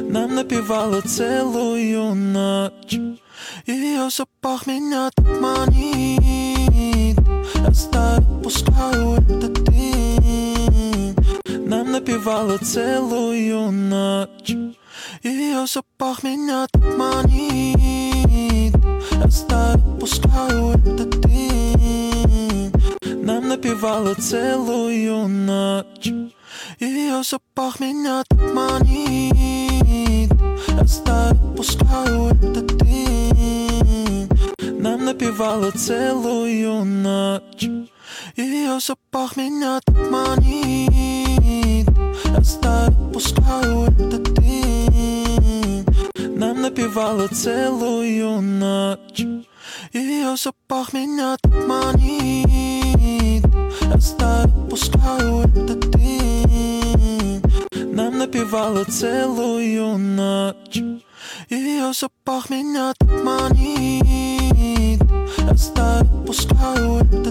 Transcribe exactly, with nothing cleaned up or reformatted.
Нам напевала целую ночь. Ее запах меня так манит. Оставь, пускаю этот дым. Нам напевала целую ночь. Ее запах меня так манит. Оставь, пускаю этот дым. Нам напевала целую ночь. Ее запах меня так манит. Оставь, пускаю этот дым. Нам напевала целую ночь. Ее запах меня так манит. Оставь, пускаю этот дым. Нам напевала целую ночь. Ее запах меня так манит. Оставь, пускаю этот дым. Нам напевала целую ночь. Ее запах меня так манит. Оставь, пускаю этот